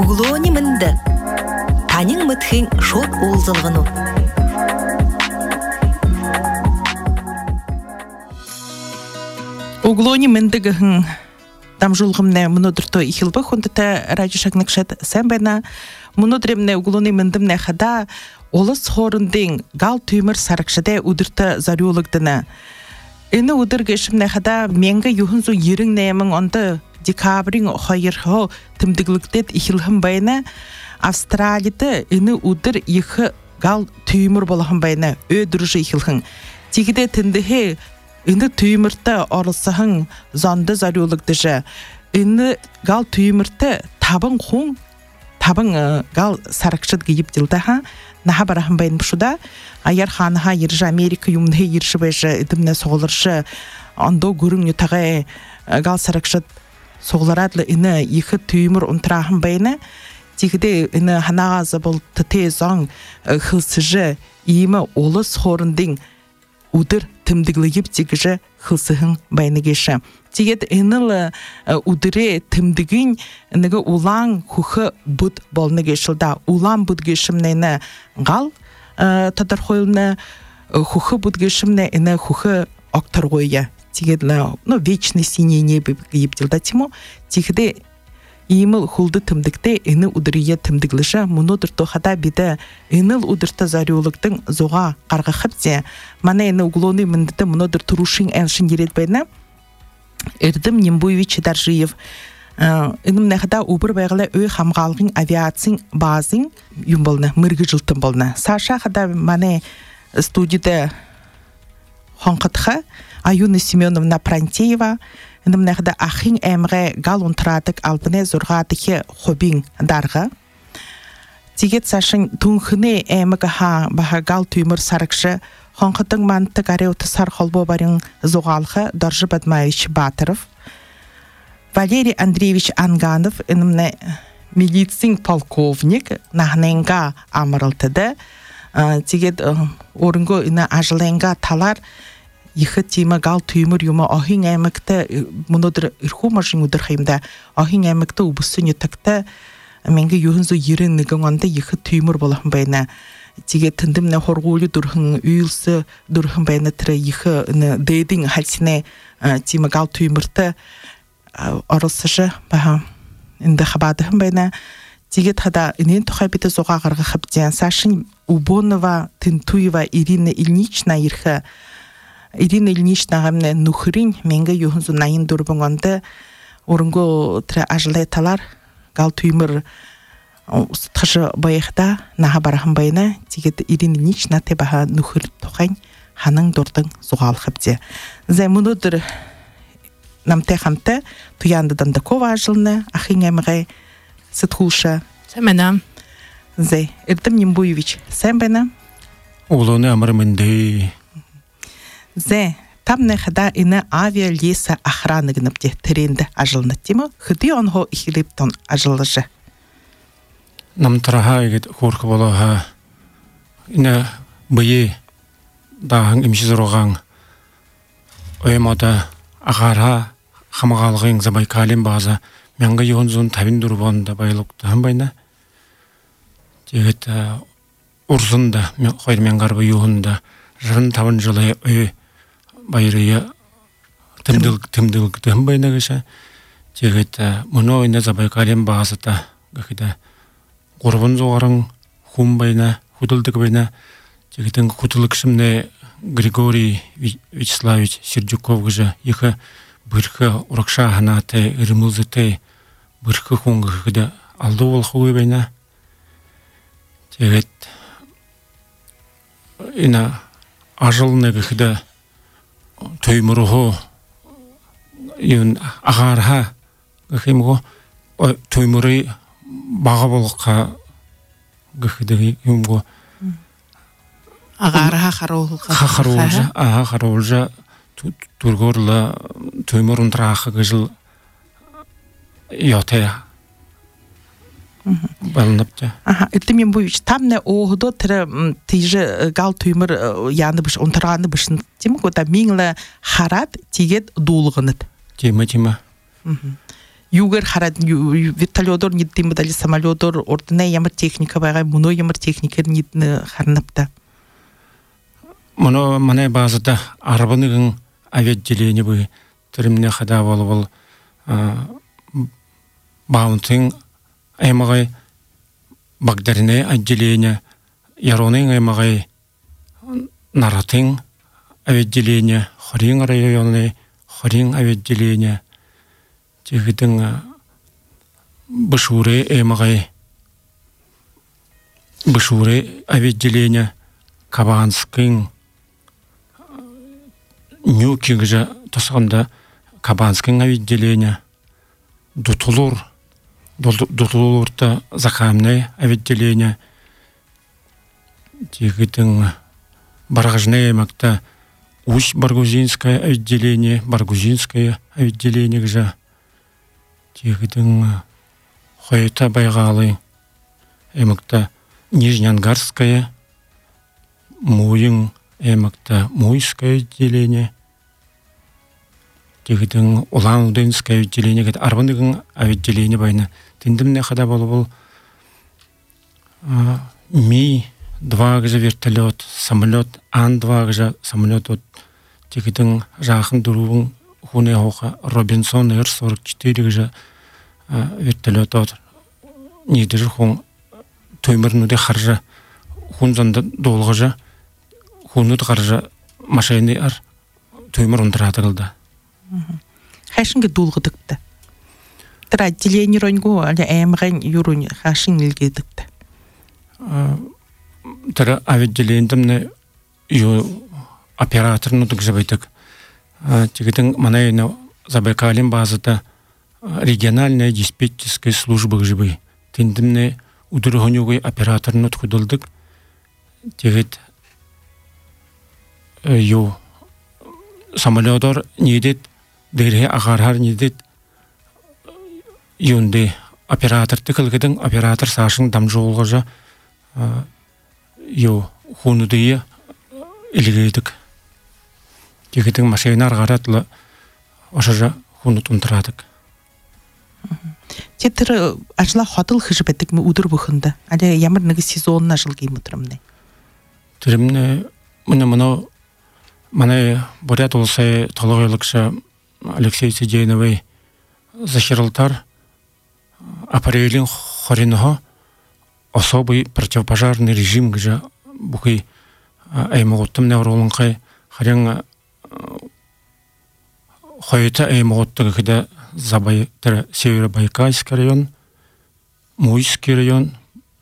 Углони мынды. Танин мытхын шот олзылғыну. Углони мындыгыхын там жулгымне мнодырто ихилбы хондыта радиошагныкшат сэмбэна мнодремне углони мындымне хада олыс хорындың гал түймір сарыкшыде удырта зарюлыгдына. Эни удыр гешимне хада менге юхунзу ерің нәймің онды декабрин хайырхо тымдыглыктет ихилхым байна Австралиты эни удыр ихы гал түймір болахым байна өдіржі ихилхын. Тегіде тіндіхе эни түймірті орылсахын зонды зарюлыгдыжы. Эни гал түймірті табын хуң табын гал сарыкшыд гейіп дилдаха наха барахым байын бушуда аяр ханаха ержі Америка юмнхе ерші байжы эдімне соғылыршы ондо көрің ютағай гал сарыкшыд соғыларадлы эни ихы түймір унтрахым байыны тегіде эни ханағазы бұл тіте зоң хылсыжы иімі олыс хорындың удыр тымдыглыгып тегіжі хылсыхын байныгеші. Тегет энілі удыре тымдыгын әнігі улан хухы бұд болныгешілда. Улан бұд гешімнені ғал тадар қойылны хухы бұд гешімне әні хухы оқтар қойы. Тегетлі вечный синий небі ебділда тему. Тегеде Имыл хулды тымдыкте эни удырые тымдыглыша мунодыр тохада биде энил удырта зарюлыктың зоға қарға хыпте. Мана эни углоны мындыты мунодыр турушин әлшін ерет байна. Эрдім Нембуевич Даржиев. Эним нәхада убыр байгылы өй хамғалғын авиацин базин юм болна, мыргы жылтын болна. Саша хада мана студияда хонқытха Аюна Семеновна Прантеева Эндім нәхді ахин әмғе гал ұнтырадық албыне зұрғадығы хобин дарға. Тегет сашын түнхіне әмігі ха баға гал түймір сарықшы қонқытың манты гаре ұтысар қолбо барың зұғалғы Доржы Бадмаевич Батыров. Валерий Андреевич Анганов әнімне милицин полковник нахненға амырылтыды. Тегет орынғы үні ажыленға талар Ихы тема гал түймір юма ахин әмікті мұнодыр үрху машин удыр хайымда ахин әмікті убысын етікті менге юхынзу ерін нігін онда ихы түймір болахын байна. Теге тіндімне хорғулі дұрхын үйілсі дұрхын байна тірі ихы дейдің хальсіне тема гал түймірті орылсыжы баға інді қабадығын байна. Теге тада үнен тұқай біті зоға ғырғы қыптен Сашын Убонова Тынтуева Ирина Ильнична ирхі Ирина Ильинична ғамне нухырин менге юхынзу найын дұрбыңонды орынғы тірі ажылай талар гал түймір ұстықшы байықта наға барахын байына тегет Ирина Ильинична тебаға нухыр тоқайн ханың дұрдың зұғал қыпте. Зай мұнудыр намте қамты туянды Дандакова ажылны ахин әміғай сытхулша. Сәмәнам. Зай, Эрдім Нембуевич, сән бәна? Улыны амырмынды. Зе, там нехада ине авиалеса охраны гнапте тренді ажылны тема, хыды онго ихилептон ажылыжы. Нам тараха егет хорқы болаға ине бұйы дағын имшізіроған оймада ағара қамағалғың Забайкалин база менгі юғынзуын табин дұрбонда байлықтығын байна. Тегет ұрзында қойырмен қарбы юғында жырын табын жылы ой байрыя тымдылықтығын байна кеша. Тегет мұны ойна Забайкалин базыта гахида Горбун зоғарың хум байна, худылдық байна. Тегетің худылық шымне Григорий Вячеславич Сердюков гыжа ехы бұрқы ұрықша ханаты үрімілзіті бұрқы хунғы хыда алды ол хуы байна. Тегет ина ажылны гыхыда тоймұрығы ағарға гыхымғы тоймұры баға болыққа гыхыдығы юмғы Ағарға қарауылға. Қарауылжа тургорла тоймыр ұнтырақы ғыжыл йотая балынапты. Эрдім Нембуевич, там не оғыды тірі тейжі гал тоймыр яны бұш, ұнтырағаны бұшын темі көта меңілі харат тегет долғыныд. Тема. югер харад вертолетор ниддим дали самолетор ордына ямар техника байгаа муно ямар техникер нидны харнапта. Моно мане базада арбаныгын авиаделение бу термине хада бол баунтинг эмагай багдарне отделение яронын эмагай наратин авиаделение хорин районы хорин авиаделение тегидин башуре эмагай башуре авиаделение Кабанскин Нюкигжа тосганда Кабанскин авиаделение Дутулурта Захамне авиаделение тегидин Баргажне макта Усть Баргузинское отделение гжа тегидин Хойта Байгалы эмакта Нижнеангарское Муин эмакта Муйское отделение тегидин Улан-Удэнское отделение гет арбаныгын отделение байна тиндимне хада болбол Ми-2 гжа вертолет, самолет, Ан-2 гжа самолет от тегидин жахын дурувын хуне хоха Робинсон Р-44 гжа вертолет от нидер хун төймөрнүдө харжа хунзанда долгожа хунут харжа машины ар төймөр унтыратылды. Хашинге дулгыдыкты. Тэр отделение ронго али эмгэн юрун хашин илгедикти. Тэр авиаделениемне ю операторну дгжабайтык. Тегидин манайны Забайкалин базада региональная диспетчерская служба гжибы. Тиндимне удургонюгой операторну тхудылдык. Тегид ю самолетор недет дерге агархар недет юнде оператор тыкылгыдын оператор сашын дамжолгожа ю хунудыя илгейдик. Тегидин машина аргаратлы ошажа хунут унтырадык. Тетер ажла хотыл хыжбетик ми удур бухында. Али ямар нэг сезонна жылгый мутрамны. Тиримне мына борят олсай толгойлыкша Алексей Сидейновый захиралтар апрелин хориного особый противопожарный режим гжа бухи аймаготтым невролынкай харян хойта аймаготтыгы кыда Забай Северобайкальский район, Муйский район,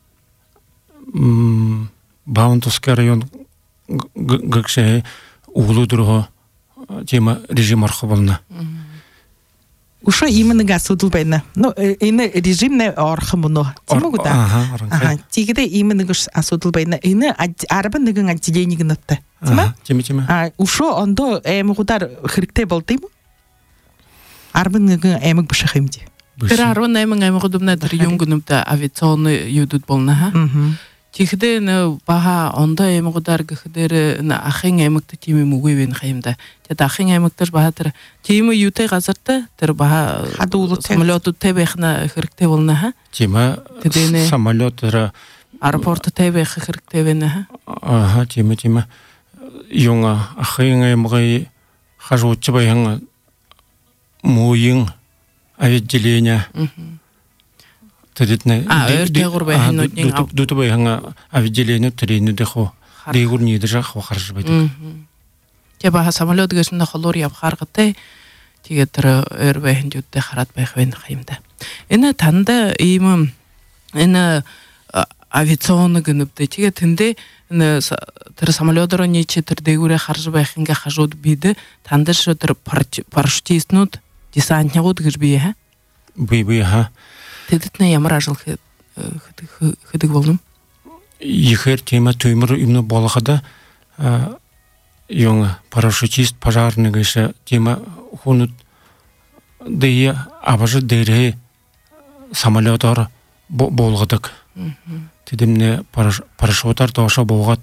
Баунтовский район, гыкше углу другого тема режим архивална. Ушо именно гасудул байна. Ну, энэ режимне архивно. Тимогу да. Ага. Тигде именно гас асудул байна. Энэ арбан нэгэн отделение гэнэтэ. Тима. Ушо ондо эмгудар хэрэгтэй болд юм. Арбан нэгэн эмэг бишэх юм ди. Тэр 18 аймагуудна тэр юнгнумта авиационны юдуд болно ха. Тихдэ нэ баха ондо аймагудар гэхдэр ахын аймагт тийм юм үгүй вэ хаимда. Тэгээд ахын аймагтар баха тэр тийм юутай газартай тэр баха самолетуудтай байхна хэрэгтэй болно ха. Тима самолет тэр аэропорттой байх хэрэгтэй байна ха. Тима юнга ахын аймагай хажууч байхан Муин авиаделение. Тедитне. Эртэгур байхнууд нэг дут байхан авиаделение тэрийн дэхо дэгур нийдэж харж байдаг. Тэ баха самолет гэсэндэ холоор явхааргатай. Тэгээд тэр эр байхнуудтай хараад байх вэ хаимда. Энэ танда ийм энэ авиацион гэнэвдэ. Тэгээд тэндээ тэр самолетоор нийч тэр дэгүүрээ харж байх ингээ хажууд бид тандаш тэр парашютистнууд десантнягууд гэж бие ха. Бие ха. Тэдэтнэ ямар ажил хэдэг болном? Ихэр тема төмөр юмны болгоход юн парашютист пожарный гэш тема хунут дэ абажы дэрэ самолетор болгодог. Тэдэмнэ парашютар тооша болгоод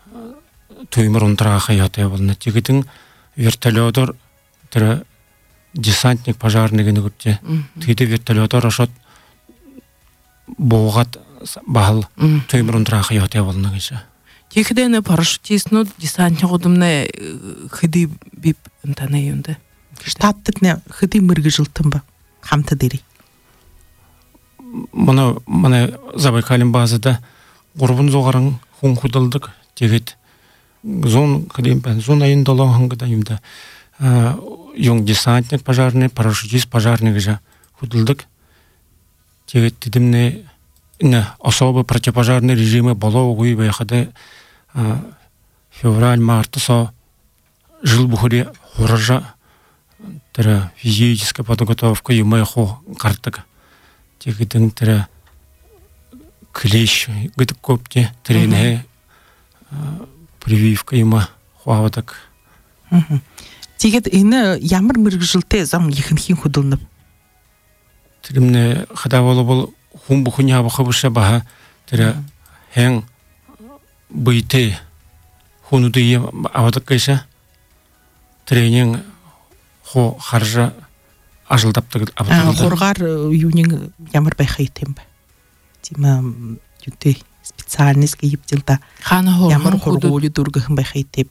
төмөр унтраахаа ятай болно. Тэгдэн вертолетор тэр десантник пожарный гене гүрте. Тиде вертолетор ашот боғат бағыл төймірін тұрақы яғыте болына кеше. Тихдене парашютистну десантник одымна хыды бип ынтана юнды. Штаттыкне хыды мыргы жылтын ба? Хамты дери. Мана Забайкалин базада ғұрбын зоғарың хуң худылдық тегет. Зон айын долағын ғыда юмда. Юң десантник пожарный, парашютист пожарный гыжа худылдық. Тегет дедімне особо противопожарный режимы болу ғуй байқады февраль, марты со жыл бұхыре хуража тірі физическая подготовка юмай ху қартық. Тегетін тірі клещ гыдық көпте тірені прививка юма хуавадық. Тегет ені ямыр мыргы жылты зам ехін худылынып. Тірімне қада болу бол хун бұхын ябықы бұша баға тірі хәң бұйты хунуды авадық кайша тренинг хо харжа ажылдапты абытылды. Хорғар юнин ямыр байқайтын ба? Тима юты специальность кейіп жылда ямыр хорғолы дұрғығын байқайтып.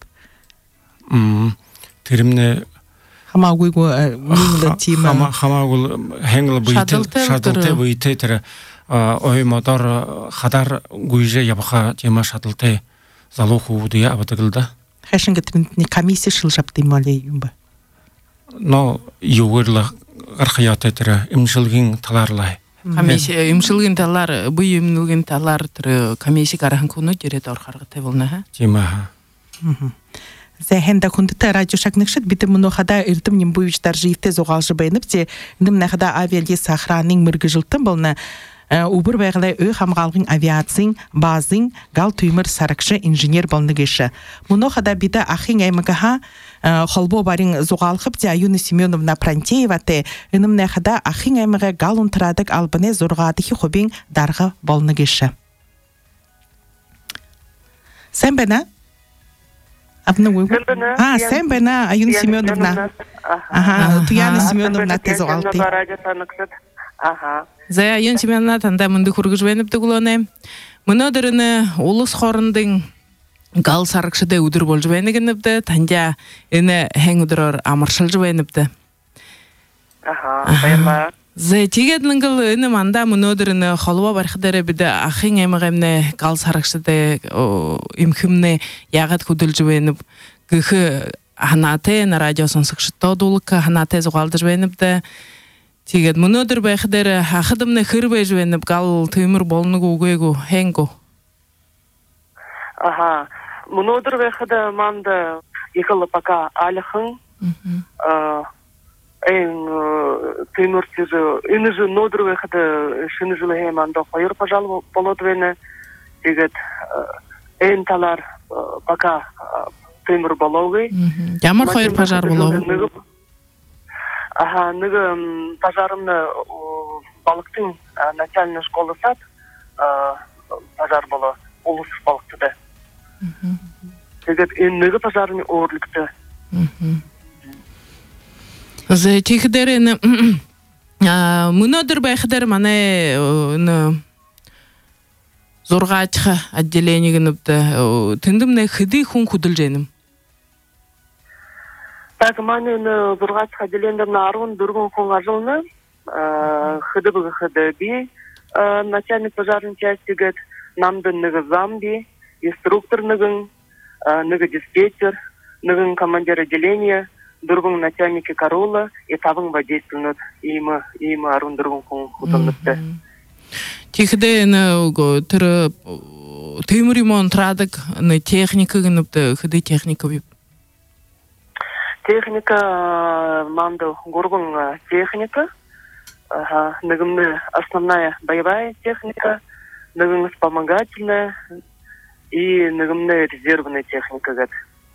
Тірімне Хамагуйгу мыңлы тима. Хамагул хәңлі бұйты, шадылты бұйты тірі ой мотор хадар гуйже ябыға тема шадылты залу хуудыя абытығылды. Хэшин гетринтни комиссия шылжапты мале юмба. Но югырлы архаяты тірі имшылгин таларлай. Комиссия имшылгин талар, бұй имшылгин талар тірі комиссия қарағын күні жерет орқарғыты болна. Тема. Зәхенда күндіті радио шакнықшыт біті мұны қада үрдім нембуйвичтар жиевте зоғалжы байынып те нім нәқада авиале сахраның мұрғы жылтын болна убыр байғылай өй хамғалғын авиацин, базин, гал түймір сарықшы инженер болны кеші. Мұны қада біті ақын әйміғаға холбо барин зоғалқып те Аюна Семеновна Прантеева те нім нәқада ақын әйміға гал ұнтырадық албыне зорғадығы хобин дарға болны кеші. Сән бәна? Сән бәна Аюна Семеновна. Туяна Семеновна те зоғалты. Зая Аюна Семеновна танда мұнды құрғыш бәніпті құланы. Мұны дұрыны олыс қорындың гал сарықшыда үдір бол жібәнігініпті, танда әні әң үдірір амыршыл жібәніпті. Зая тегедлің ғыл әні манда мұны дұрыны қалуа барқыдары біді ақын әміғемні гал сарықшыда үмкімні яғат күділ жібәніп, күхі ханаты әні радиосын сықшытта одулыққа ханаты зұғалды жібәніпті. Тегет мұны дұр байқыдары ақыдымны қыр бай жібәніп гал түймір болыны көйгу, әңгу. Мұны дұр байқыды манды екілі пака алықын, эң түйміртізі, үнізі нодыр байқыды шыны жылы манда қойыр пажал болуды бәні, тегет әң талар пака түймір болуғы. Ямыр қойыр пажар болуғы? Нығы пажарымны балықтың начальный школы сад пажар болу, олыс балықтыды. Тегет нығы пажарыны орлікті. Тегідері мұнадыр байқыдар маны зорға ачқа отделенігініпті. Түндімні қыды құн күділ женім? Так, маны зорға ачқа отделендімні арғын дұрғын құнға жылны. Қыды бұғы қыды би. Начальник пожарный частигет намды нығы замби, инструктор нығын, нығы диспетчер, нығын командир отделения, дұрғын начальники Карола, етабың ба действуют имы арғын дұрғын құн құтылыпты. Тихде түймір ремонт радық техника гыныпты, қыды техника біп? Техника манды горгун техника, нығымны основная боевая техника, нығымны вспомогательная и нығымны резервная техника.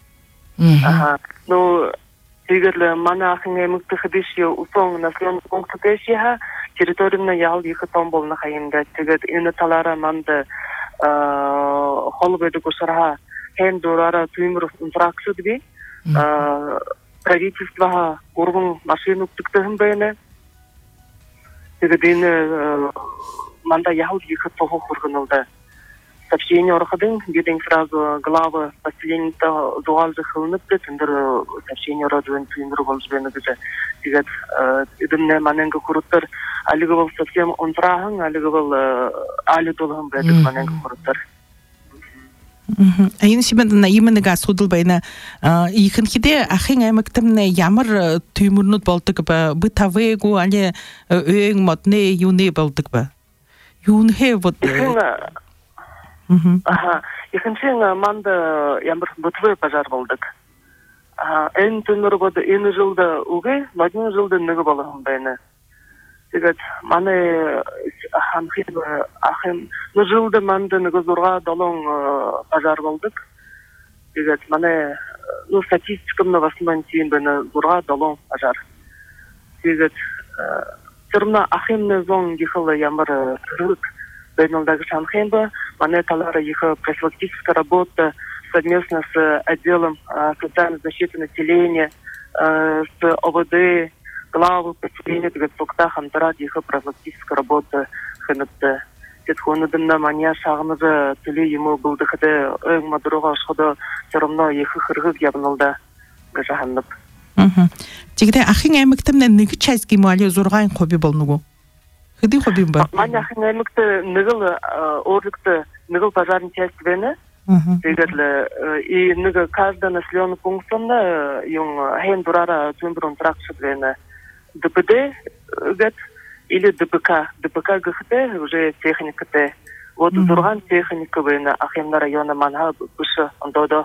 Ну, тегерлі мана ақыңа мүкті қыдыши ұсон населен пункты тәшіға территорияна ял екі тон болны қайында. Тегер үні талара манды қолы бөді көшіраға хэн дұрара түймір ұнтырақшы дебі. правительство горбун машину тыктыгын бэйне. Тегедин манда яхал их того хурганылда. Сообщение орхадын, беден сразу глава поселения-то дуал захылынып, тендер сообщение родуэн тендер волжбены где. Тегед идымне маненга куруттар, алига был совсем онтрахын, алига был али долгын бэдик маненга куруттар. Айын сибендна имενега судыл байна. Ихэнхиде ахын аймактымне ямар түймүрнүт болдук ба? Бытавэгу али өң модне юне болдук ба? Юнхе вот. Ихэнчен манда ямар бытвы пожар болдук. Эн түнөр года эн жылда уге, мадин жылда нэгэ болгон байна. Тегет мане ахын жылда манда нэгэ зурга долон пожар болдук. Тегет мане статистикамна басман тиен бана зурга долон пожар. Тегет тырна ахынны зон гихала ямар кырык бейнолдагы шанхенба, мане талара их профилактическая работа совместно с отделом социальной защиты населения, с ОВД, главы поселения, токта хантарат их профилактическая работа хэнэтте. Тетхонадымна мания шагымызы тили ему булды хыды өң мадырога ашхыды сырымна их хыргыз ябынылда гажаханып. Тегде ахын аймактымна нэгэ часть гимали зургайн хоби болнугу? Хыды хоби ба? Мания ахын аймакты нэгыл орлыкты нэгыл пожарный часть вене. Тегерле и нэгэ каждый населенный пунктында yung хен дурара цумбрун тракшит вене. ДПД гет или ДПК. ДПК ГХТ уже техника-то. Вот Зурган техника вене ахемна района манха бышы ондодо.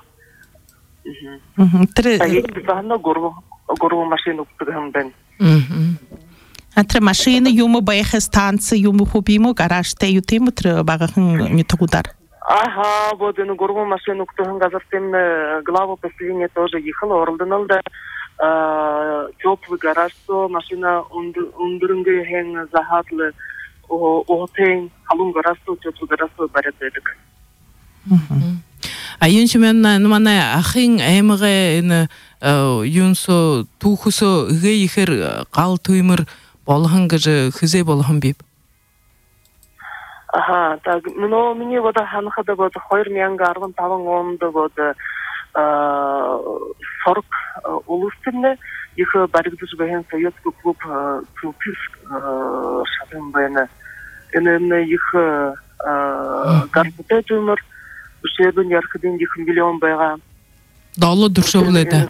Правительство гору машину ктыгым бен. Атра машина юму байха станция юму хубиму гаражте ютиму тра багахын нитогудар. Ага, вот ину гору машину ктыгым газартем глава поселения тоже ехала орлдыналда. Теплый гараж, то машина ундырынга хен захатлы отен халун гараж, то теплый гараж барят эдик. Айыншымен мана ахын аймығы юнсо тухусо үге ихер қал түймір болған гыжы хызе болған бейб? Ага, так, но мне вот ханхада вот хойр мянга арван таван онда вот 40 улустынны их баригдыш бэхэн советский клуб Тюписк шатын бэйна. Энэна их гарбуте түймір Ушебин яркадин 2 миллион байга. Далы дурша булайды.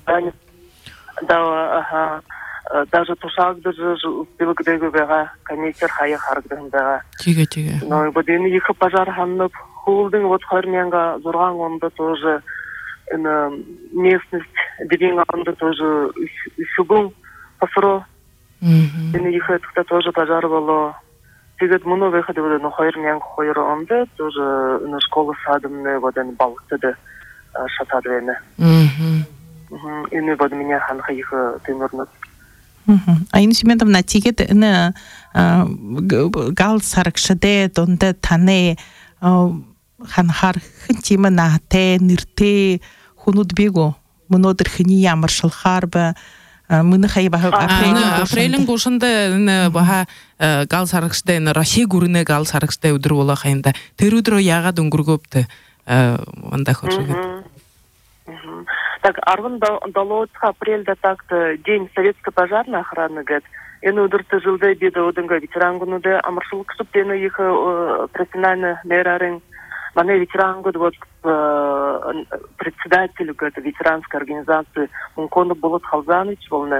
Да, ага. Даже тушак даже успел гдегі байга, комиссар хая харгдың байга. Тиге. Но и вот их пожар ханып, хулдың вот хармянга зурган онда тоже местность деревня онда тоже шугун пасро. Их это тоже пожар было. Тегет муну выходы вот на хойрмян хойро онда тоже на школу садымны вот на балктыды шатадвены. И не вот меня ханха их тымырнут. Айын симендовна тегет на гал саракшаде донда тане ханхар хынтима нахте нирте хунут бего мунодыр хыни ямар шылхарба мыны хайба апрелин гошында баха гал саракшаде Россия гүрүнө гал саракшаде өдөр бола хайында терүдрө яга дунгургопты анда хоршугет. Так, арван далоцха апрельда так-то день советской пожарной охраны гет. Эну удырты жылды бида одынга ветерангунуды амаршылык суптену их профессионально мерарин. Мане ветерангуд вот председателю этой ветеранской организации Мунконов Болот Халзанович волны.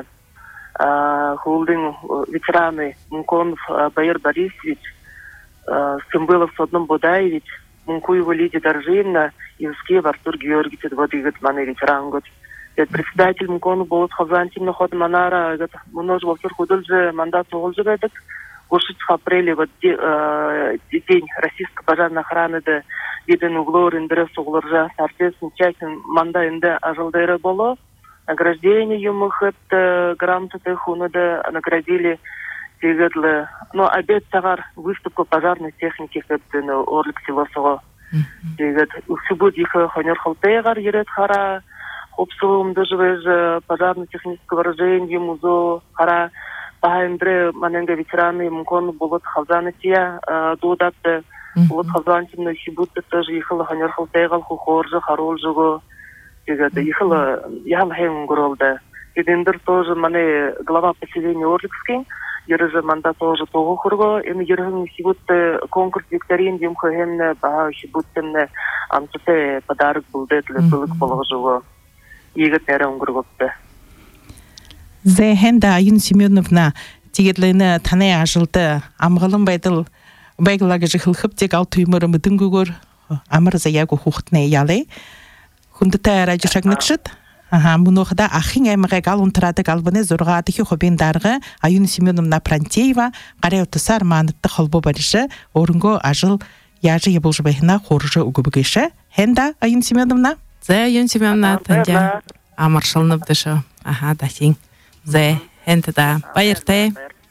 Хулдин ветераны Мунконов Баир Борисович, Сымбылов Содном Будаевич, Мункуева Лидия Доржина, Юскиев Артур Георгиевич, вот играет мане ветеран год. Председатель Мунконов Болот Халзанович на ход манара, множ волсер худол же мандат уголжи этот. Ушить в апреле вот день российской пожарной охраны да виден углор интерес углоржа соответственно часть манда инде ажалдайры было. Награждение юмых это грамоты хуна да наградили тегедлы. Но обед тагар выставку пожарной техники это на Орлик селосого. Тегед усубут их хонер халтегар ерет хара обслугом даже пожарно-технического вооружения музо хара баһандре маненга ветераны мкон болот хавзанатия додатты болот хавзантимны хибутты тоже ехала ханер халтайгал хухоржа харолжого тегады ехала ял хэм гуролда идендер тоже мане глава поселения Орликский ерже манда тоже того хурго эми ерхин хибутты конкурс викторин дем хэнне ба хибуттенне амтте подарок булды для былык положего егет нерен гургопты Зэхэнда Аюн Семеновна тигетлэйнэ танай ажылды амгалын байглагы жихылхып тек ал түймөрі мүдінгігөр амыр заягу хухтне ялай. Хүндіті радиошагныкшыт. Мұнуғыда ахин аймығы гал ұнтырады галбыны зорға адығы хобендарғы Аюн Семеновна Прантеева қарай ұтысы арманытты қалбу барышы орынғы ажыл яжы ебылжы байына қорыжы үгібігеші. Хэнда Аюн Семеновна? Аюн Семеновна тәнде амаршылынып дөші. Дасин. Зе, хэнтада, байыртай.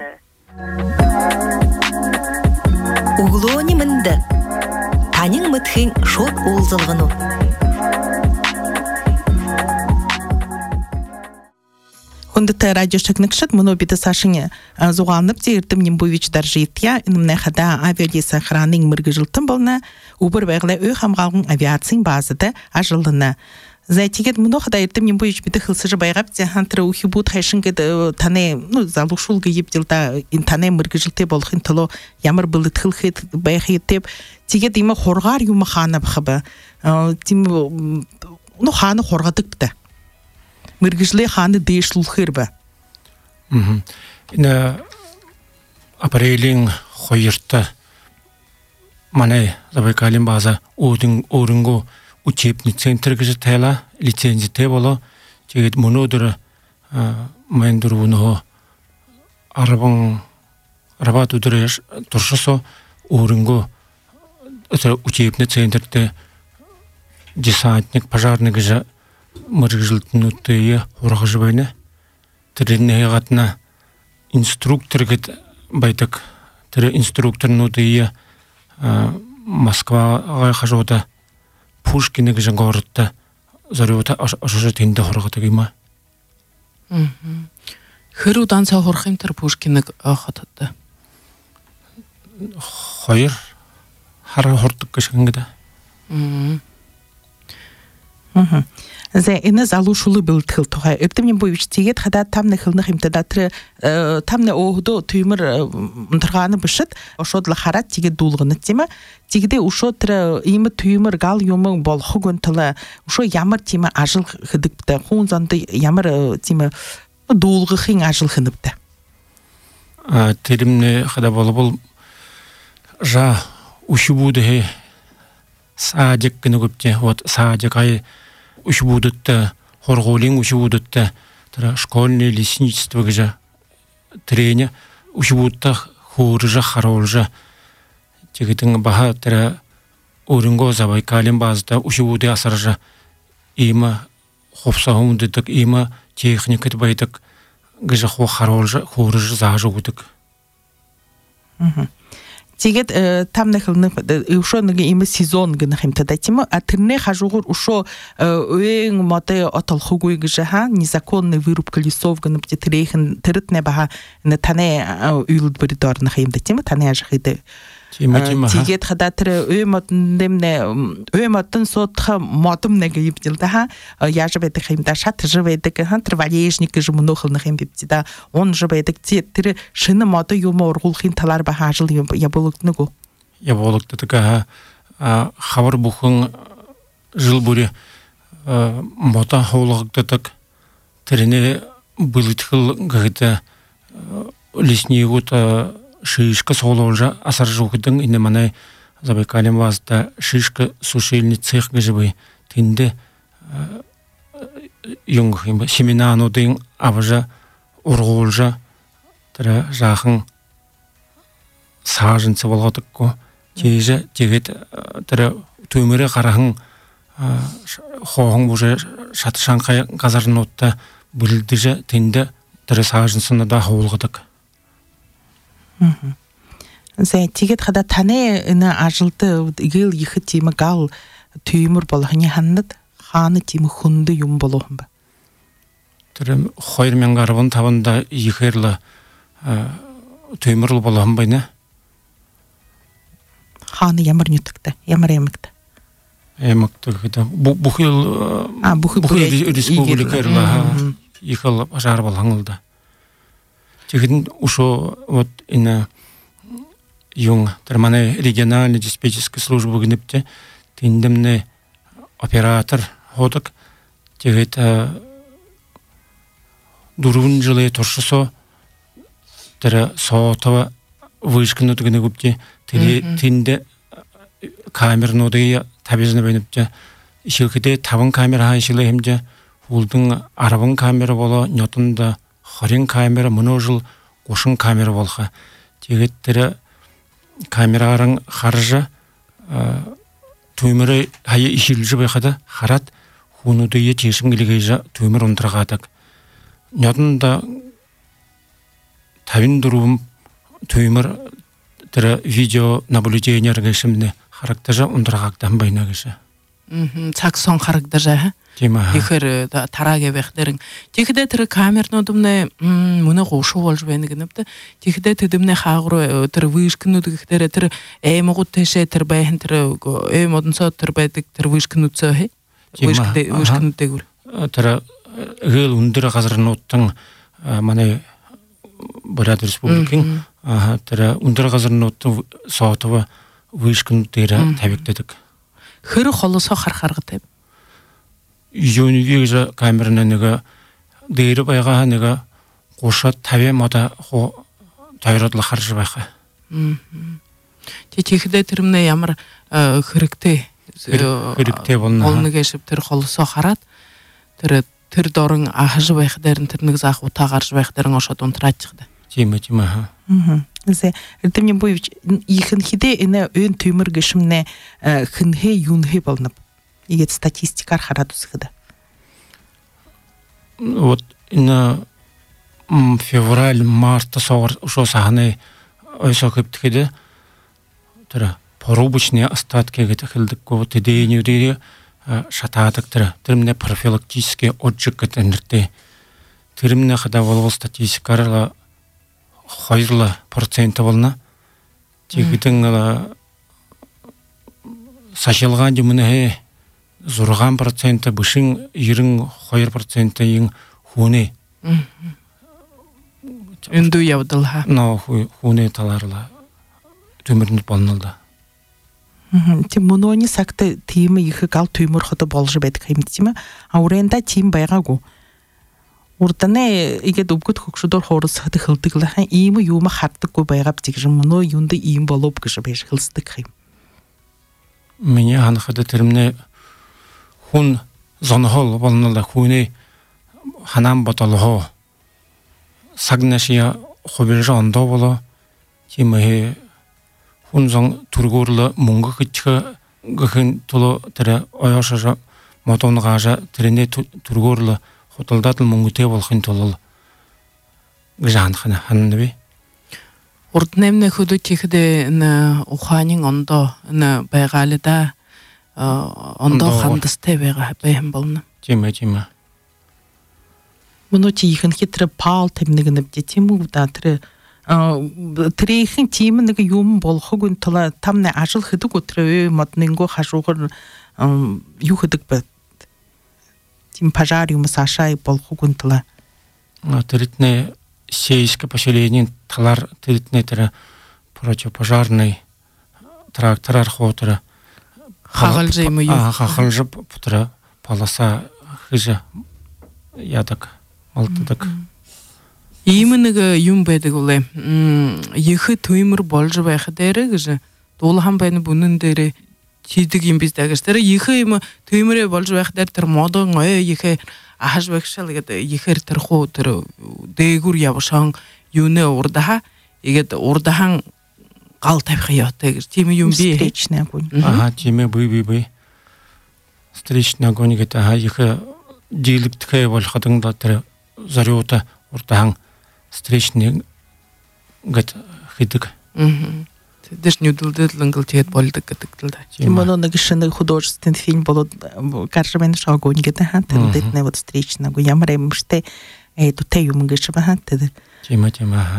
Углони мынды. Танин мытхын шот олзылғыну. Хүндіті радиошагныкшыт мұны біді сашыне зуғалынып дейірдім Нембович даржиетия үнімне қада авиалиса қыраның мұрғы жылтын болына ұбір бәғілі өй қамғалғын авиациян базыды ажылыны. Зайтигет мұны қада ердім Нембович біді қылсыжы байғап де хантыры ұхи бұд хайшынғеді тане залушулғы епділда тане мұрғы жылты болғын тұлы ямыр бұлы тылхет байғы еттеп тигет имі қорғар юмы қаны бұқыбы. Ханы қорғадық біді. Мыргыжлы ханы дейшлул хырба. Ина апрейлин хойыртта мане Забайкалин база орынго учебный центр гыжы тайла лицензия те боло жегет монодыр мен дурвуно арба тудыры туршысо орынго учебный центрте десантник пожарный гыжы мыргыжылтынутые урагыжы байна. Тірінне ғатына инструктор гет байтак тірі инструкторнутые Москва ғайқажуыда Пушкины гыжын ғорытта зарыуыда ашыжы тенді ғорғыты гейма. Хырудан са ғорқимтір Пушкины ғатыды? Хайыр, хара ғортық гышыңгыда. Зе ина залушулы был тыл туга. Эптем Нембович тигет хада тамны хылных имтадатры тамны оғды түймір ұнтырғаны бішіт, ошодла харат тигет дулғыны тема. Тигде ошотры имы түймір гал юмы бол хугын тылы, ошо ямыр тема ажыл хыдыкпты. Хуын занды ямыр тема дулғы хин ажыл хыныпты. Теримне хада болы бол жа уши буды садик гыны көпте. Вот садик ай уши будутта, хорголин уши будутта, школьное лесничество гыжа треня, уши будутта хурыжа, харолжа. Тегетің баха тара орынго Забайкалин базда уши буды асаржа. Има хопсағым дедік, има техникет байдық гыжа харолжа, хурыжа зажы будық. Тигет тамны хылны ушо ныгы имы сезон гына химтада тема атырне хажугур ушо өң моты атал хугуй гыжа незаконный вырубка лесов гына птитрейхин тырытне баха на тане уйлд бирдор на химда тема тане ажхиды тигет хадатыры өй мотын сотха мотым неге ипдилда яжбеды химда шатжыбеды хантр валежник гыжы мунохылны химбиптида он жыбедик титры шыны моты юма оргулхин талар баха жыл яболуктныгу. Яболукты така хавар бухын жыл бури мота хоулыгды так тирене былытхыл гыгыта леснигут шишка сололжа асар жугыдың инне манай Забайкалин базда шишка сушильный цех гыжыбы тинде юнг семенанудың аважа ургулжа тара жахын сажынцы болғадықко тежі тегет тара төмірі қарахын хоғын бұжы шатышанқай қазарын отта бүлдіжі тинде тара сажынсыны да хоулғадық. Зе тигет хада тане ина ажылты игыл ихы тима гал түймір болғыне ханнад ханы тимі хунды юм болуғын ба? Түрім қойыр мен қарабын табында ехерлі төймірлі болуғын байны. Ханы ямыр нютыкты, ямыр емікті. Емікті. Бұхыл республикерлі ехел жар болғанылды. Тегін ұшо вот ине юң терманы региональный диспетчерской службы гнепте тиндемне оператор ходок тегет дурун жылы туршусо тера соотова вышкыны түгіне көпте тинде камернодыя табезіне бәйніпте шилкіде табын камера хайшылы хемде улдың арабын камера боло ньотында хорин камера мұны жыл қошын камера болға тегет тері камерағарың қаржы төмірі хайы ішілжі байқады қарат хунудыя чешім келегейжі төмір ұндырғадық ньотында табин дұруым төмір тері видео наблюдение ргешімді характажа ұндырғақтан байна кеші. Саксон характажа, ехер тараге вехдерин. Тихде тері камернодымны мұны қошу олжы бәйні гініпті. Тихде тедімне қағыру тері вышкінуды кіхдері тері әймі ғұттеше тері бәйін тері әймі одынса тері бәйдік тері вышкінуды сөйі. Вышкінуды гүр. Тері ғыл үндірі қазырын оттың маны Бурят республикин тері үндірі қазырын оттың соғытығы вышкінуды тәбіктедік. Хыры қолысы қарқарғы тәп? Жөнігегі камеріне неге дейірі байға неге қоша тәбе мада тайрадылы қаржы байға. Текеде түрімне ямыр хырыкте болына. Олыны кешіп түр қолысы қарат, түр дорың ағыжы байқыдарын, түрнігіз ақ ұта қаржы байқыдарын ошат онтырат чықты. Тема. Артемий Боевич, ихынхиде ине өн төмір гешімне хынхе юнхе болынып. Егет статистикар харадус хыды. Вот ине февраль, марта соғыр ұшо сағыны ойса көптікеді түрі порубочные остатки гетахылдық көбі тедейіне өдейі шатадық түрі. Түрімне профилактический отжық гетендірді. Түрімне қада болғы статистикарыға хайырлы проценті болна. Тегітің сашылған деміні зұрған проценті, бұшың ерің хайыр проценті ең хуне. Үнді яудылға. Хуне таларыла төмірінді болналды. Тем мұны сақты тиімі ехі қал төмір құды болжы бәдік қаймдетімі. Аурайында тиім байға ғу. Уртане игет убгут хукшудор хорус хаты хылтыглахан иймы юма хаттык кой байгап тигжим муно юнды ийм болуп кышы беш хылстык хим. Меня ханхады термне хун зонхол болнылда хуне ханам баталхо сагнашия хобелжа ондо боло тимэ хун зон тургурлы мунгы кычка гын толо тере ояшажа мотонгажа терене тургурлы Хоталдатыл мұңгыте болғын толыл ғжанқыны ханны бе? Ордынемне хүді текіде ұханин ондо байғалы да ондо қандысты бәйім болны. Тема. Мұны тейхін кетірі пал тәмінігініп де тему да тірейхін теймінігі юм болғы күн тұла тамны ажыл хыды көтірі матныңғы қажуғыр юхыдық бәд. Тим пожарю Саша полку гунтла. Теритне сельское поселение талар теритне тера противопожарный трактор архотера. Хагылжы ему ю. Хагылжы путра полоса хыжа ядак малтадак. Именно юм бэдэг улай. Ехы төймөр болж байхадары гыжы. Долхан байны bunun дээрэ чийдэг юм биз дагыстары ехэ юм төймөрө болж байхадаар тэр модон ехэ ахаж багшал гэдэг ехэр тэр хуу тэр дээгүр явшан юунэ урдаха игэд урдахан гал тавих яатай гэж тийм юм би встречный огонь. Тийм бүй. Встречный огонь гэдэг ехэ дийлэгдэхэ болоход тэр зориута урдахан встречный гэд хэдэг. Деш нюдулды лангалтет болдык кытыктылда. Тимоно нагишный художественный фильм был каржамен шагонь где-то тендетная вот встреча на гуямрем что эту теюм гешба хатты. Тема.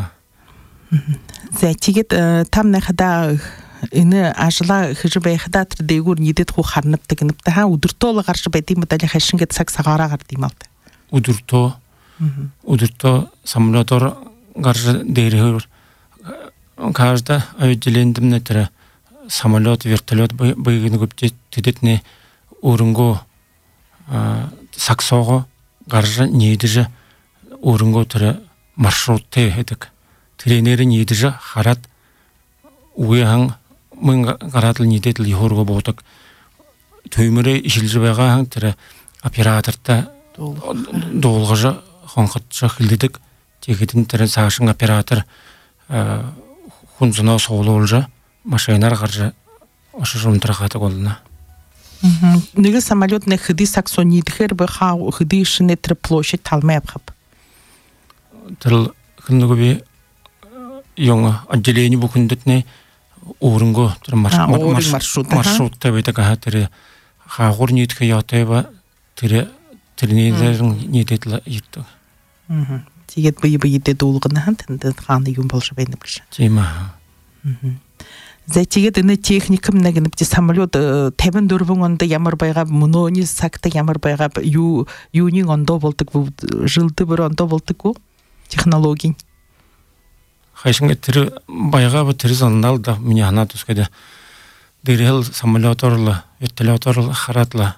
Затигет там нахада ины ажла хижбе хада трдегур нидет ху харнып тегинеп та удуртол гаршбе тимдали хашингет саксагара гардималды. Удурто самолетор гаржа дерегөр кажда отделендимне тера самолет вертолет быгын көпте тедетне урынго саксого гаржа нейдиже урынго тера маршрутте едик тренери нейдиже харат уяң мын гаратыл нейдетил йорго ботак төймөре ишилжебега тера операторта долгыжа хонкытча хилдик тегидин тера сашын оператор хунзына соололжа машинар гаржа ошы жумтырахаты голына. Неге самолетный хыды саксонидхер бы хау хыды шинетр площадь талмай абхап. Тыл хынныгы йоңа отделение букундетне урынго маршрут табайта кахатыры хагур нитхе ятайба тренерлерин нитетла йытты. Тигет быйы-быйыды долгына хантынды ханы юм болжа бәйніп кіші. Тема. Затигет іні техникам нәгініп де самолет тәбін дөрбің онда ямырбайға мұнони сакта ямырбайға юнин онда болдық жылды бір онда болдық ол технологин. Хайшынға тірі байға бұл тірі зандал да мені ана түскеді дәрел самолеторлы, вертолеторлы харатлы.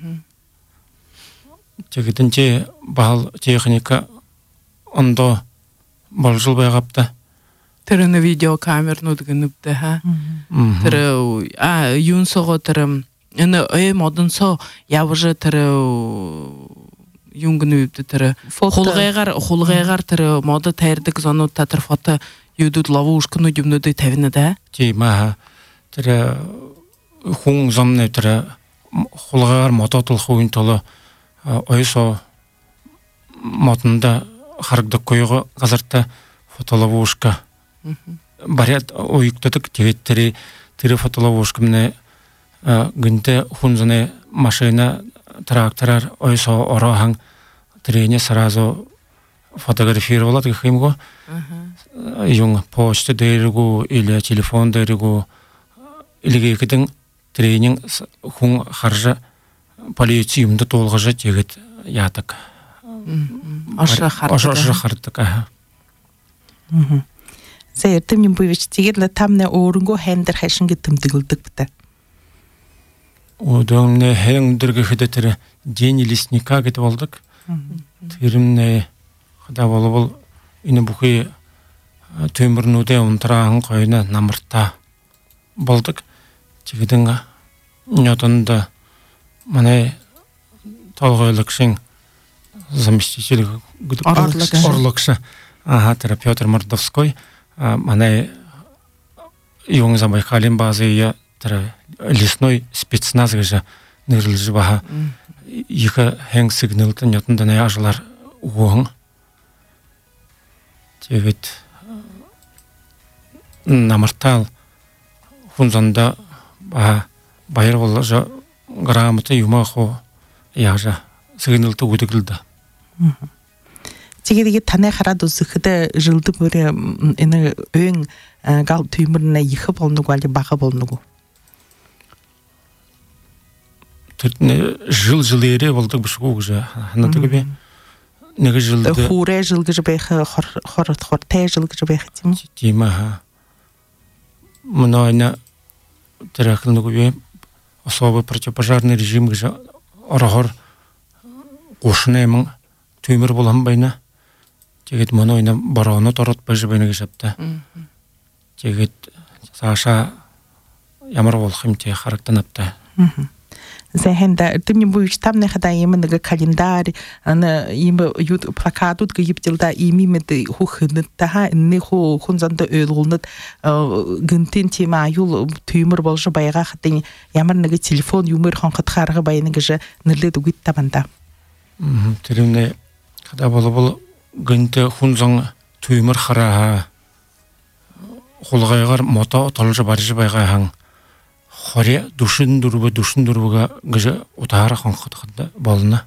Тегетінше бағал техника онда болжыл байғапта. Тіріні видеокамерну дігініпті, ха? Тірі, юн соғы тірі, өй модын со, явыжы тірі юнгіні өпті тірі. Холғайғар тірі моды тәрдік зону татыр фото юдуд лавушкіну дүмнуды тәвіні да? Тема, тірі хуң зомны тірі холғайғар мототыл хуын толы ой со мотында харгдык койго газарта фотоловушка барят ойыктыдык тегеттери тире фотоловушка мне гынте хунзане машина тракторар ойсо орохан тирене сразу фотографировала тихимго юң почта деригу или телефон деригу или кедин тренинг хун харжа полициямды толгыжа тегет ятык. Аша хардык. Зәйіртім мен бұйвеш тегерлі тамны орынго хәндір хәшін кеттім дігілдік біті. Одан хәңдіргі хедетері дені лесника кетіп алдық. Тірімне хада бол ине бұқи төмірнуде ұнтырағын қойына намырта болдық. Тегедің нетонда мане толғайлықшың заместитель Орлыкша. Тера Петр Мордовской. Мане юң Забайкалин базы я тера лесной спецназ гыжа нырылжы баха. Иха хэнг сигналты нетонда не ажылар уғын. Тегет намыртал хунзанда байыр болажа грамоты юмахо яжа сигналты удыгылды. Тегедеге таны қарады зықыды жылды бөрі іні өң ғал түйміріне ехі болынуғы әлі бағы болынуғы? Жыл ере болдық бұшығы ұғы анады көбе. Неге жылды... Хуре жылғы жібейхі, хортай жылғы жібейхі деймі? Деймі, мұна айна тәрәқіліні көбе особый противопожарный режим ғыжа орағыр қошын әймің түймір болам байна. Тегет мұны ойна барауны торот бәжі байна кешепті. Тегет саша ямар болқым те характанапты. Зәхенда, тімне бұйыш тамны қада емінігі календарь, емі ют плакатут гейіптілда емімеді хұхынытта, інні хұнзанды өйлғылныд гінтін тема айыл түймір болжы байға қаттен ямырнығы телефон юмыр қонқытқарғы байынығы жы нұрледі үгіт табанда. Тірімне қада болы бұл гынты хунзан түймір хараға холгайгар мота толжа баржы байгайхан хоре душын дурбуга гыжы утара хонхотхда болна.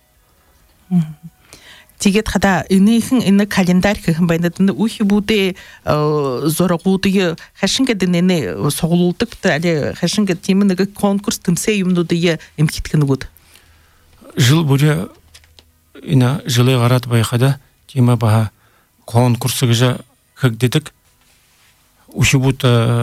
Тигет хада ине календарь хэн байнадын ухи буде зорогуудыг хашинга дэнэ соголулдаг али хашинга тийм нэг конкурс тэмсээ юмнуудыг эмхитгэнгүүд. Жыл бүрэ ина жылы гарат байхада тима баха конкурс гыжа хэгдэдэг. Ухи бут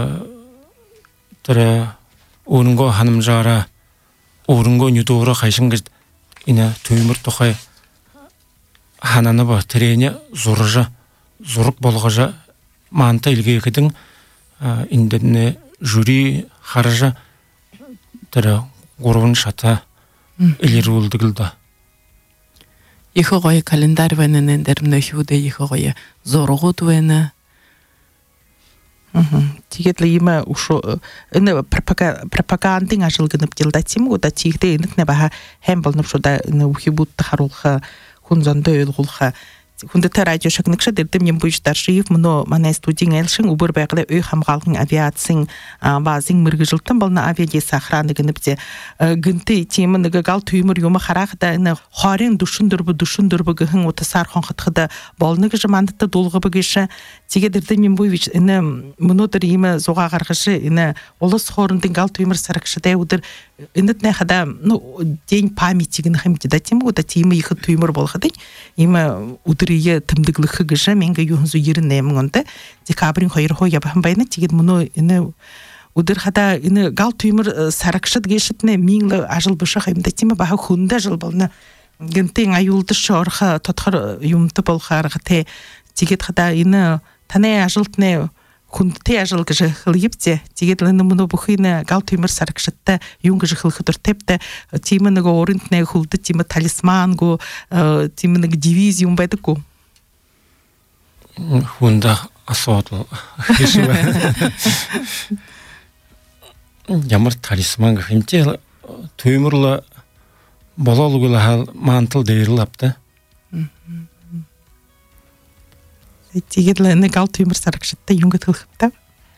тара өрөнгө ханамжара өрөнгө нүдөрө хашинга ина төмөр тухай хананы ба трене зурық болғажа манта илге екедің индерне жюри харжа тәрі ғорвын шата илер олдығылда. Ехо ғойы календар вәнін әндерімді хюде ехо ғойы зорғуд вәні. Тигетлі емі пропагандың ажылғынып делдатим, ода тигде енікне баха хэм болынып шода ухи будты харулға хунзанда өлгулха хүндэтэ радио шагныкша дэрдэм нэмбүйштар шиев мно манай студийн айлшин убыр байглаа үй хамгаалгын авиацийн базын мэргэжилтэн болна авиадис охраны гэнэбзэ гэнтэй тийм нэг гал түймөр юм харахда энэ хорын дүшин дөрбө гэн утасаар хонхотхода болно гэж мандата дуулгабы гэж тэгээд дэрдэм нэмбүйвич энэ мөнөдөр ийм зугаа гаргаш энэ улс хоорондын гал түймөр сарагштай өдөр энэт нэхада день памятиг нэмж да тийм үү да тийм их түймөр болгоход ийм өдрие тэмдэглэх гэж мэнгэ 1998 онд декабрийн 2 явахан байна. Тэгээд мөнөө энэ өдөр хада энэ гал түймөр сарагшд гэшэтнэ мин ажил бушах юмда тийм баха хүндэ жил болно. Гэнтийн аюулдаш орох тодхор юмтай болохоор тэ тэгээд хада энэ таны ажилтны хүндтэй ажил гэж хэлгивзэ. Тэгээд энэ мөнөө бүхий гал түймөр сарагшдтай юм гэж хэлэхэд тэвтэй тийм нэг өрөнд нэг хүлдэ тийм талисман гоо тийм нэг девиз юм байдаггүй. Хүндэ асуудал хэшвэ. Ямар талисман гэмтэй түймөрлө болоолгүй хал мантал дээрлапта. Тэгээд нэг гал түймөр сарагшдтай юм гэж хэлэхэд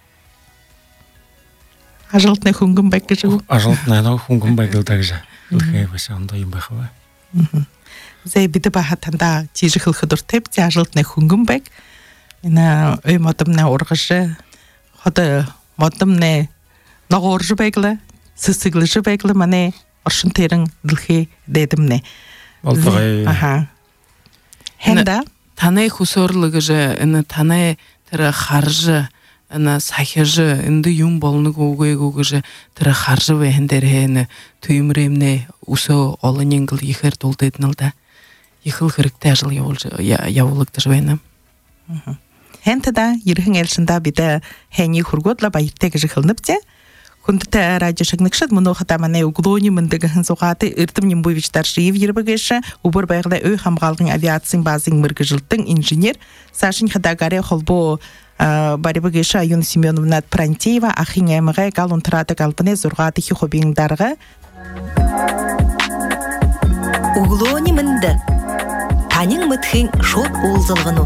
ажалтны хөнгөн байг гэж үү? Ажалтны хөнгөн байг л дагж хэлхээ баша ондоо юм байх вэ? Зэ бид бахатанда тийж хэлэхэд тэвч ажалтны хөнгөн байг энэ ой модомны ургаш хот модомны ногоорж байглаа сэсэглэж байглаа манай оршин тэрэн дэлхий дэдэмнэ. Болтгой. Аха. Хэнда Таны хүсөрлө гэж энэ таны тэр харж энэ сахиж энд юм болно гүгээгүй гэж тэр харж вэ дээр хэн түймрэмнэ өсөө олон ингл ихэр дулдэднэ л да. Ихэл хэрэгтэй ажил явуулагдаж байна. Хэнтэда ерхэн ялшинда бид хэний хургуудлаа баяртай гэж хэлнэвзэ. Хүндтэй радио шагнагшад мөнөө хата манай углооны мэндэг хэн зугаад эрдэм нэмбүйвч даршив ербэгэш убар байглаа үй хамгаалгын авиацийн базын мэргэжилтэн инженер Сашин хадагаре холбоо барибэгэш Аюн Семеновна Прантиева ахин эмгэ гал унтрада галбны зургаад их хобин дарга углооны мэндэг танин мэтхэн шууд уулзалгано.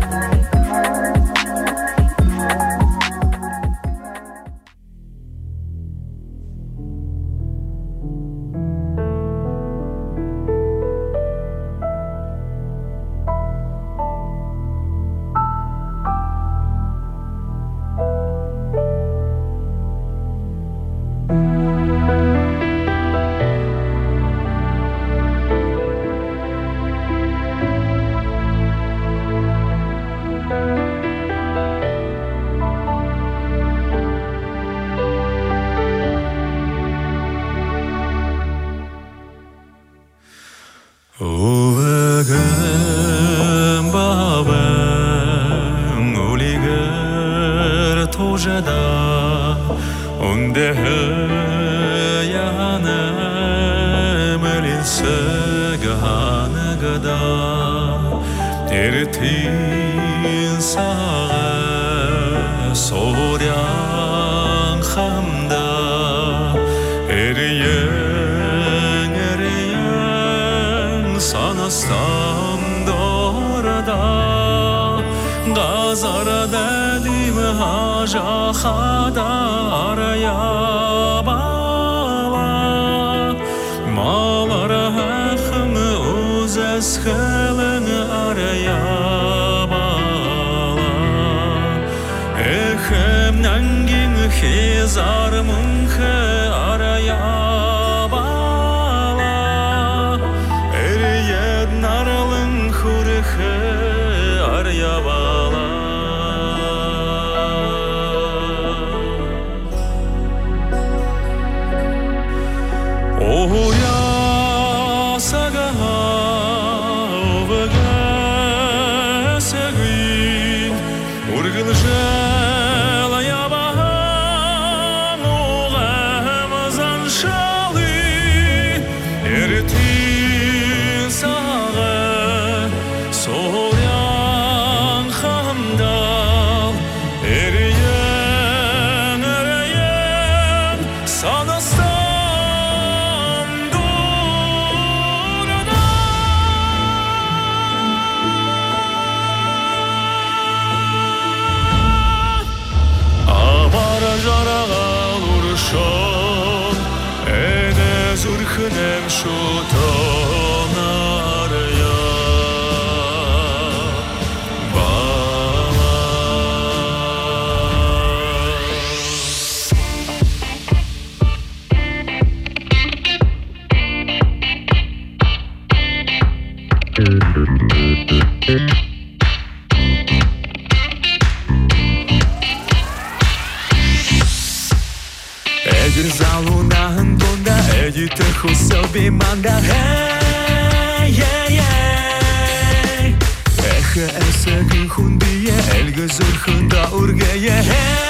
Gazara dedim haja araya bala Malara hımı uzas hılın araya bala Ehem nangin hizar mınkhı araya bala Eriyed naralın khurıkhı araya bala Oya saga ovaga segin urgul jela yabahan oğamazan şali ertin sağa soğuyan hamdal eriyen sana Zurkhnem şuton araya bala Egin zalunahın bonda Edite husobi manda Hey, hey, hey Ehe esegin hundiye Elge zurkhında urgeye Hey